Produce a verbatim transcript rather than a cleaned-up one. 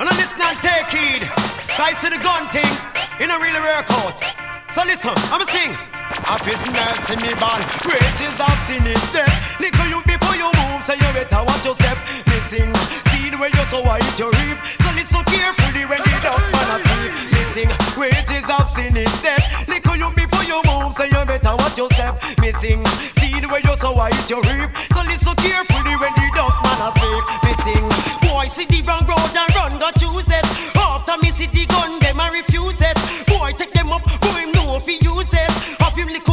And I listen and take heed. Guys to the gun thing, it don't really work out. So listen, I'ma sing. A prisoner's in me ball, wages of sin is death. Liquor you before you move, so you better watch your step. Missing, see the way you so white you reap. So listen carefully when the dog man a sleep. Missing, wages of sin is death. Liquor you before you move, so you better watch your step. Missing, see the way you so white you reap. So listen carefully when the dog man a speak. Missing, boy see the wrong road and run, go choose it. After me see the gun, them a refuse it. Boy take them up, boy him know if he use it. Have him lick